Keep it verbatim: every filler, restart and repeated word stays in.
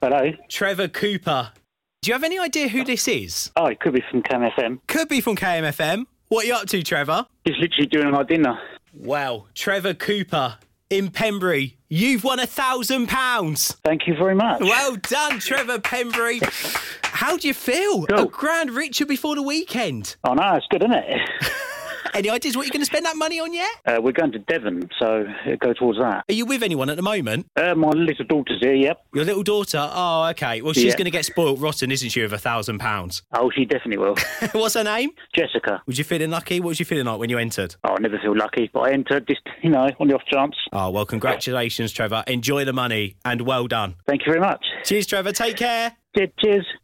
Hello. Trevor Cooper. Do you have any idea who this is? Oh, it could be from K M F M. Could be from K M F M. What are you up to, Trevor? Just literally doing my dinner. Well, Trevor Cooper in Pembury, you've won a thousand pounds. Thank you very much. Well done, Trevor Pembury. How do you feel? Cool. A grand richer before the weekend. Oh, no, it's good, isn't it? Any ideas what you're going to spend that money on yet? Uh, we're going to Devon, so it'll go towards that. Are you with anyone at the moment? Uh, my little daughter's here, yep. Your little daughter? Oh, okay. Well, she's Yeah. going to get spoilt rotten, isn't she, with a thousand pounds? Oh, she definitely will. What's her name? Jessica. Was you feeling lucky? What was you feeling like when you entered? Oh, I never feel lucky, but I entered just, you know, on the off chance. Oh, well, congratulations, Trevor. Enjoy the money and well done. Thank you very much. Cheers, Trevor. Take care. Cheers.